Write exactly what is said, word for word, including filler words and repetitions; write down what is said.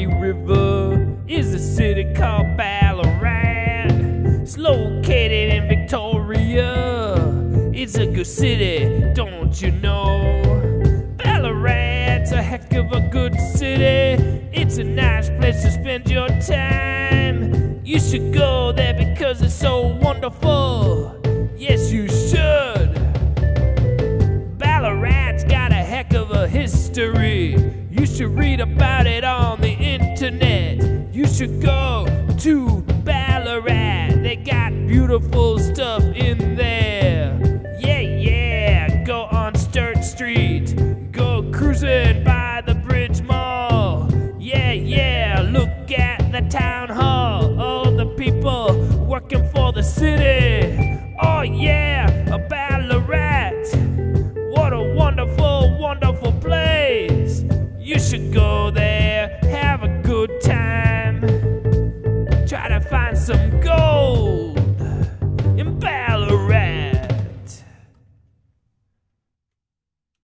Murray River is a city called Ballarat. It's located in Victoria. It's a good city, don't you know? Ballarat's a heck of a good city. It's a nice place to spend your time. You should go there because it's so wonderful. Yes, you should. Ballarat's got a heck of a history. You should read about it on the internet. You should go to Ballarat. They got beautiful stuff in there. Yeah, yeah, go on Sturt Street. Go cruising by the Bridge Mall. Yeah, yeah, look at the town hall. All the people working for the city. Oh yeah, a Ballarat. What a wonderful, wonderful place. You should go there, have a good time. Try to find some gold.